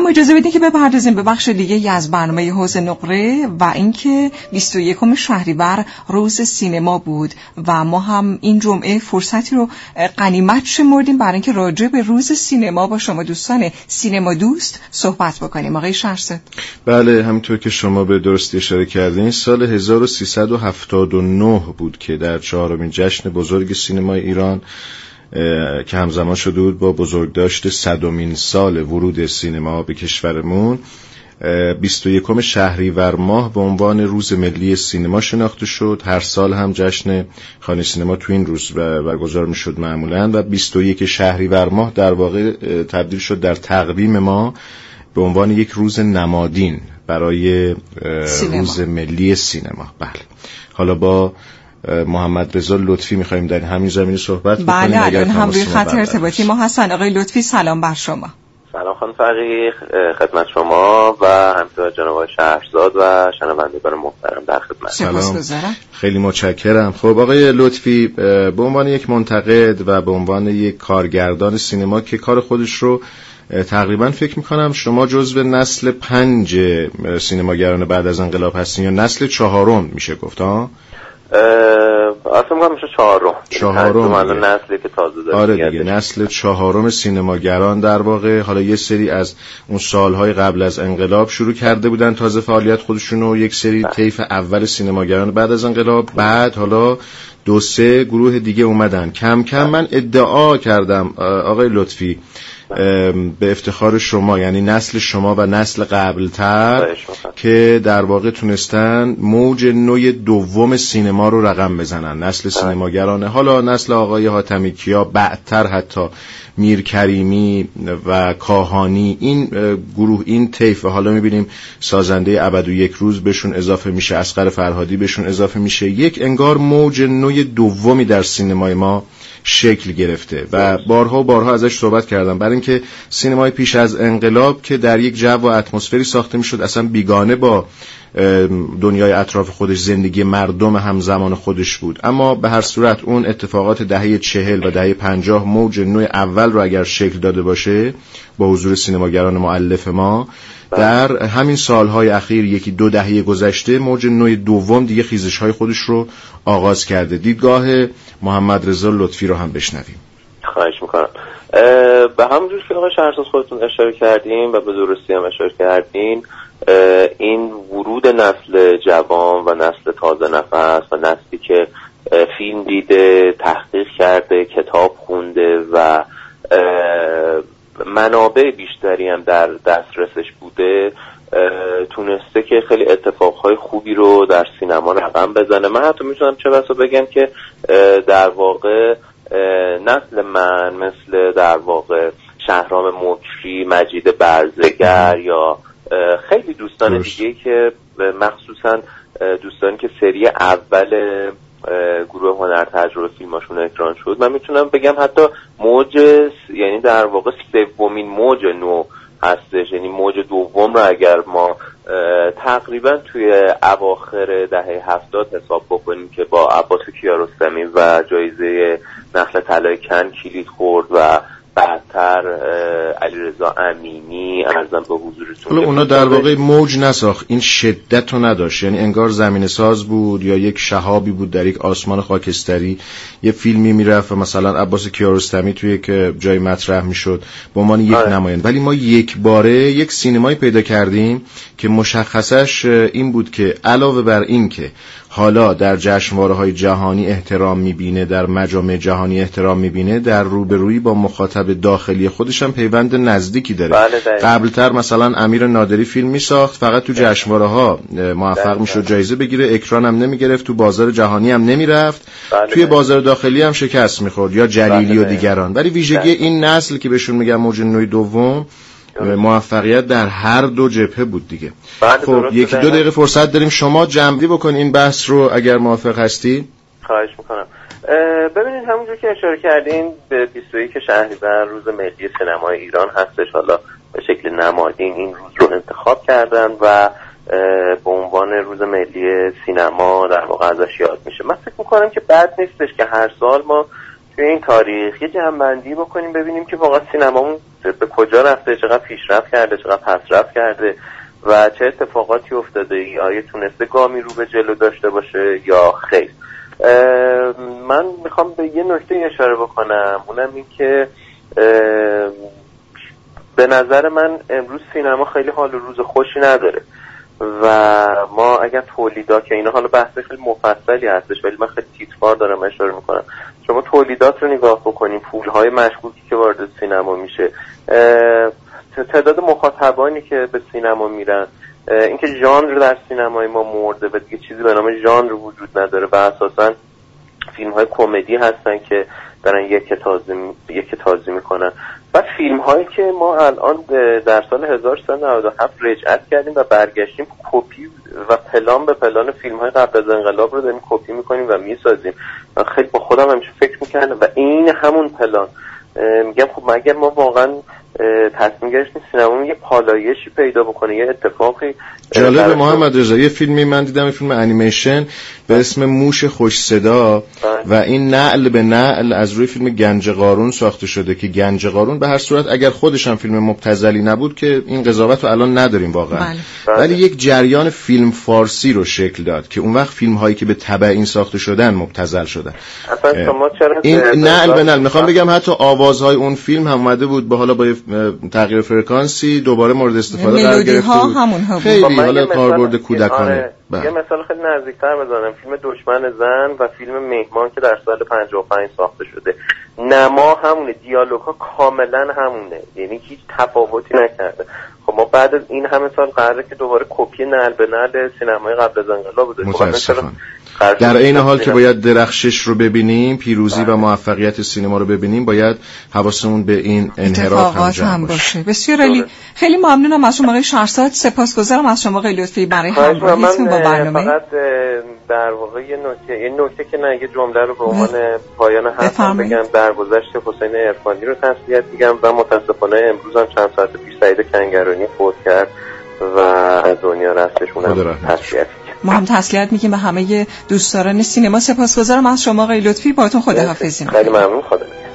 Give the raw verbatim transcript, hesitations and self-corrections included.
اما اجازه بدید که بپردازیم به بخش دیگه از برنامه حوض نقره و اینکه بیست و یکم شهریور روز سینما بود و ما هم این جمعه فرصتی رو غنیمت شمردیم برای اینکه راجع به روز سینما با شما دوستان سینما دوست صحبت بکنیم. آقای شهرزاد. بله، همینطور که شما به درستی اشاره کردین سال هزار و سیصد و هفتاد و نه بود که در چهارمین جشن بزرگ سینمای ایران که همزمان شده بود با بزرگداشت صدمین سال ورود سینما به کشورمون، بیست و یکم شهریور ماه به عنوان روز ملی سینما شناخته شد. هر سال هم جشن خانه سینما تو این روز برگزار میشد معمولاً و بیست و یک شهریور ماه در واقع تبدیل شد در تقویم ما به عنوان یک روز نمادین برای سینما. روز ملی سینما. بله، حالا با محمد رضا لطفی می‌خوایم در همین زمینه صحبت بکنیم. بله، الان هم روی خط ارتباطی ما هستن. آقای لطفی سلام بر شما. سلام خانم فقیه، خدمت شما و همچنین جناب آقای شهرزاد و شنوندگان محترم در خدمت. سلام. خیلی متشکرم. خب آقای لطفی، به عنوان یک منتقد و به عنوان یک کارگردان سینما که کار خودش رو تقریبا فکر میکنم شما جزو نسل پنج سینماگران بعد از انقلاب هستین یا نسل چهارم میشه گفت ها؟ اصلا میگم میشه چهارم چهارم نسلی که تازه داره. آره دیگه، نسل چهارم سینماگران در واقع. حالا یه سری از اون سالهای قبل از انقلاب شروع کرده بودن تازه فعالیت خودشونو، یک سری طیف اول سینماگران بعد از انقلاب، بعد حالا دو سه گروه دیگه اومدن. کم کم من ادعا کردم آقای لطفی به افتخار شما، یعنی نسل شما و نسل قبلتر که در واقع تونستن موج نوع دوم سینما رو رقم بزنن، نسل سینماگرانه، حالا نسل آقای حاتمی کیا، بعدتر حتی میر کریمی و کاهانی، این گروه، این طیف. حالا میبینیم سازنده ابد و یک روز بهشون اضافه میشه، اصغر فرهادی بهشون اضافه میشه. یک انگار موج نوع دومی در سینمای ما شکل گرفته و بارها و بارها ازش صحبت کردم، برای اینکه سینمای پیش از انقلاب که در یک جو و اتمسفری ساخته میشد، اصلا بیگانه با دنیای اطراف خودش، زندگی مردم همزمان خودش بود. اما به هر صورت اون اتفاقات دهه چهل و دهه پنجاه موج نوع اول رو اگر شکل داده باشه با حضور سینماگران مؤلف ما، در همین سالهای اخیر، یکی دو دهه گذشته، موج نوع دوم دیگه خیزش‌های خودش رو آغاز کرده. دیدگاه محمد رضا لطفی رو هم بشنویم. خواهش میکنم. به همونجور که آقای شهرزاد خودتون اشاره کردین و به درستی هم اشاره کردین، این ورود نسل جوان و نسل تازه نفس و نسلی که فیلم دیده، تحقیق کرده، کتاب خونده و منابع بیشتری هم در دسترسش بوده، تونسته که خیلی اتفاقهای خوبی رو در سینما رقم بزنه. من حتی میتونم چه بسا بگم که در واقع نسل من، مثل در واقع شهرام مکری، مجید برزگر یا خیلی دوستان دیگه که مخصوصا دوستانی که سری اول گروه هنر تجربه فیلماشون اکران شد، من میتونم بگم حتی موج، یعنی در واقع سومین موج نو هستش. یعنی موج دوم رو اگر ما تقریبا توی اواخر دهه هفتاد حساب بکنیم که با عباس کیارستمی و جایزه نخل طلای کن کلید خورد و بعدتر علیرضا امینی، ارزم به حضورتون، حالا اونا در واقع موج نساخت، این شدت رو نداشت، یعنی انگار زمین ساز بود یا یک شهابی بود در یک آسمان خاکستری. یه فیلمی میرفت و مثلا عباس کیارستمی توی یک جای مطرح میشد به عنوان یک نماینده، ولی ما یک باره یک سینمایی پیدا کردیم که مشخصش این بود که علاوه بر این که حالا در جشنواره‌های جهانی احترام می‌بینه، در مجامع جهانی احترام می‌بینه، در روبرویی با مخاطب داخلی خودش هم پیوند نزدیکی داره. قبلتر مثلا امیر نادری فیلم می‌ساخت، فقط تو جشنواره‌ها موفق می‌شد جایزه بگیره، اکران هم نمی‌گرفت، تو بازار جهانی هم نمی‌رفت، توی بازار داخلی هم شکست می‌خورد، یا جلیلی و دیگران. ولی ویژگی این نسل که بهشون میگم موج نوع دوم، موفقیت در هر دو جبهه بود دیگه. خب یکی دو دقیقه فرصت داریم، شما جمع‌بندی بکن این بحث رو اگر موافق هستی. خواهش میکنم. ببینید همونجور که اشاره کردین به بیست و یک شهریور روز ملی سینمای ایران هستش. حالا به شکل نمادین این روز رو انتخاب کردن و به عنوان روز ملی سینما در واقع ازش یاد میشه. من فکر میکنم که بد نیستش که هر سال ما توی این تاریخ یه جمع‌بندی بکنیم، ببینیم که واقعا سینمامون به کجا رفته، چقدر پیشرفت کرده، چقدر پسرفت کرده و چه اتفاقاتی افتاده، آیا تونسته گامی رو به جلو داشته باشه یا خیر. من میخوام به یه نکته اشاره بکنم، اونم این که به نظر من امروز سینما خیلی حال و روز خوشی نداره و ما اگر تولیدات که اینا حالا بحث خیلی مفصلی هستش ولی من خیلی تیتروار دارم اشاره میکنم، شما تولیدات رو نگاه بکنیم، پولهای مشکوکی که وارد سینما میشه، تعداد مخاطبانی که به سینما میرن، اینکه ژانر در سینمای ما مرده و دیگه چیزی به نام ژانر وجود نداره و اساساً فیلم های کمدی هستن که دارن یک تازه یک تازه میکنن و فیلم هایی که ما الان در سال هزار و سیصد و نود و هفت رجعت کردیم و برگشتیم کپی و پلان به پلان فیلم های قبل از انقلاب رو داریم کپی میکنیم و میسازیم. من خیلی با خودم همیشه فکر میکردم و این همون پلان میگم خب مگر ما واقعا تصمیم گرفتیم سینما یه پالایشی پیدا بکنه، یه اتفاقی. جالب محمد رضا یه فیلمی من دیدم، فیلم انیمیشن به اسم موش خوش صدا و این نعل به نعل از روی فیلم گنج قارون ساخته شده که گنج قارون به هر صورت اگر خودش هم فیلم مبتذلی نبود که این قضاوت رو الان نداریم واقعا، ولی یک جریان فیلم فارسی رو شکل داد که اون وقت فیلم هایی که به تبع این ساخته شدن مبتذل شدن. اصلا شما چرا این نعل به نعل میخوام بگم حتی آوازهای اون فیلم هم اومده بود به حالا با تغییر فرکانسی دوباره مورد استفاده قرار گرفته بود. خیلی حالا کاربرد کودکانه. یه مثال خیلی نزدیکتر بزنم، فیلم دشمن زن و فیلم مهمان که در سال پنجاه و پنج ساخته شده، نما همونه، دیالوگ ها کاملا همونه، یعنی هیچ تفاوتی نکرده. خب ما بعد از این همه سال قراره که دوباره کپی نعل به نعل سینمای قبل از انقلاب بده. متاسفانه در این حال که باید درخشش رو ببینیم، پیروزی و موفقیت سینما رو ببینیم، باید حواسمون به این انحراف هم جمع باشه. بسیار عالی. خیلی ممنونم از شما آقای شهرزاد، سپاسگزارم از شما آقای لطفی برای همراهیتون با برنامه. فقط در واقع یه نکته یه نکته که نه یه جمله رو به عنوان پایان حرفم بگم، درگذشت حسین عرفانی رو تسلیت میگم و متاسفانه امروز هم چند ساعت پیش سعید کنگرانی فوت کرد و از دنیا رفتش، اونم تسلیت. ما هم تسلیت میگیم به همه دوستداران سینما. سپاسگزارم از شما آقای لطفی، باهاتون خداحافظی. خیلی ممنون. خدا